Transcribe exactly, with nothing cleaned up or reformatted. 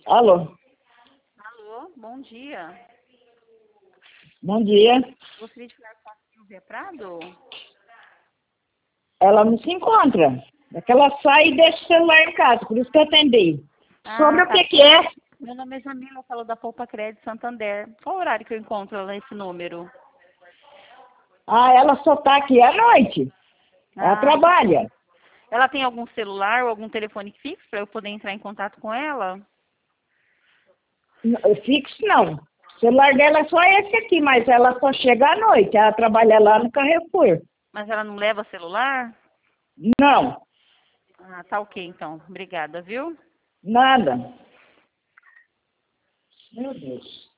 Alô, Alô, bom dia. bom dia. Gostaria de falar com a Silvia Prado? Ela não se encontra. É que ela sai e deixa o celular em casa, por isso que eu atendi. Sobre Ah, o tá. que que é? Meu nome é Jamila, eu falo da Poupa Crédito Santander. Qual o horário que eu encontro ela nesse número? Ah, ela só tá aqui à noite. Ela Ah, trabalha. ela tem algum celular ou algum telefone fixo para eu poder entrar em contato com ela? N- Fixo não. O celular dela é só esse aqui, mas ela só chega à noite. Ela trabalha lá no Carrefour. Mas ela não leva celular? Não, Ah, tá ok então. Obrigada, viu? nada. Meu Deus.